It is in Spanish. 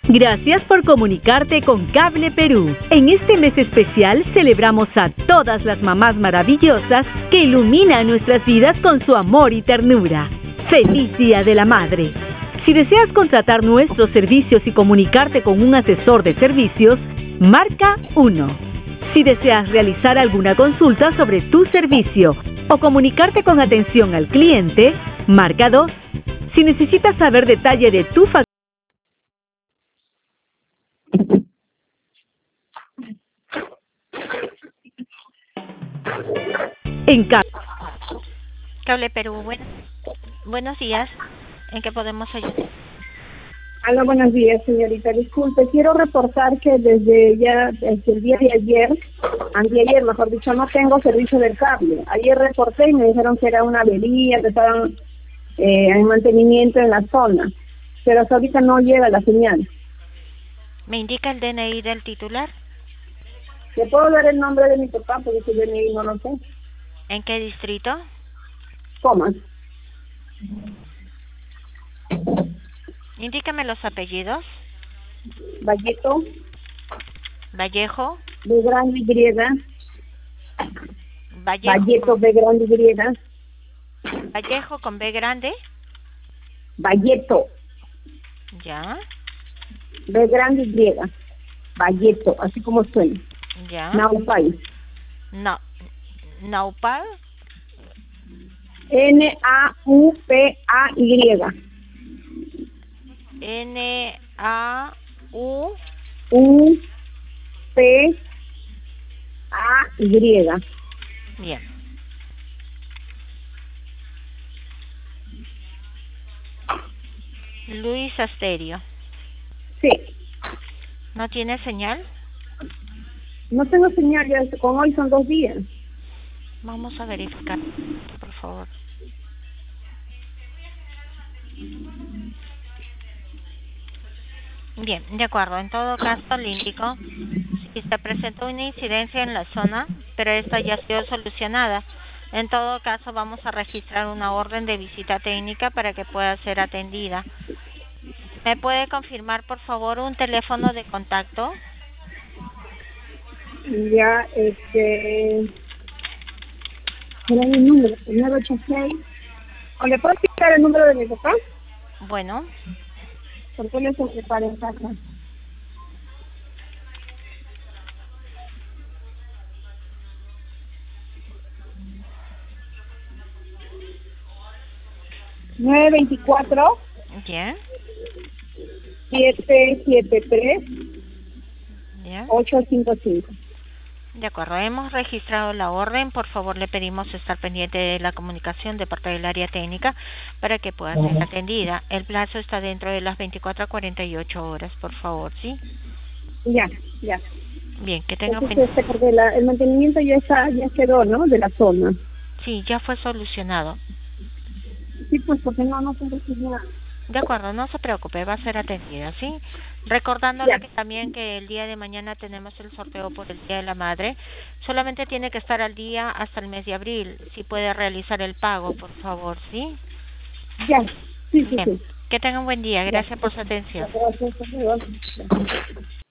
Gracias por comunicarte con Cable Perú. En este mes especial celebramos a todas las mamás maravillosas que iluminan nuestras vidas con su amor y ternura. ¡Feliz Día de la Madre! Si deseas contratar nuestros servicios y comunicarte con un asesor de servicios, marca 1. Si deseas realizar alguna consulta sobre tu servicio o comunicarte con atención al cliente, marca 2. Si necesitas saber detalle de tu factura, en Cable Perú, buenos días. ¿En qué podemos ayudar? Hola, buenos días, señorita. Disculpe, quiero reportar que desde el día de ayer, anteayer, mejor dicho, no tengo servicio del cable. Ayer reporté y me dijeron que era una avería, que estaban en mantenimiento en la zona, pero hasta ahorita no llega la señal. ¿Me indica el DNI del titular? ¿Le puedo dar el nombre de mi papá? Porque su DNI no lo sé. ¿En qué distrito? Comas. Indícame los apellidos. Valleto. Vallejo. B grande Y. Vallejo. B grande Y. Vallejo con B grande. Valleto. Ya. B grande Y. Valleto, así como suena. Ya. Naupay. No. Naupal. Naupay. N-A-U. U-P-A-Y. Bien. Luis Asterio. Sí. ¿No tiene señal? No tengo señal, ya con hoy son 2 días. Vamos a verificar, por favor. Bien, de acuerdo. En todo caso, le indico si se presentó una incidencia en la zona, pero esta ya ha sido solucionada. En todo caso, vamos a registrar una orden de visita técnica para que pueda ser atendida. ¿Me puede confirmar, por favor, un teléfono de contacto? Ya, ¿cuál es el número? El 986. ¿O le puedo explicar el número de mi papá? Bueno, Porque él es el que para en casa. ¿924? ya, 773 ya. 855. De acuerdo, hemos registrado la orden. Por favor, le pedimos estar pendiente de la comunicación de parte del área técnica para que pueda ser atendida. El plazo está dentro de las 24 a 48 horas, por favor, ¿sí? Ya. Bien, que tenga Entonces, porque el mantenimiento ya quedó, ¿no? De la zona. Sí, ya fue solucionado. Sí, pues porque no tengo señal. De acuerdo, no se preocupe, va a ser atendida, ¿sí? Recordándole Ya. que también que el día de mañana tenemos el sorteo por el Día de la Madre. Solamente tiene que estar al día hasta el mes de abril. Si puede realizar el pago, por favor, ¿sí? Ya. Sí. Bien, que tenga un buen día. Gracias por su atención. Gracias.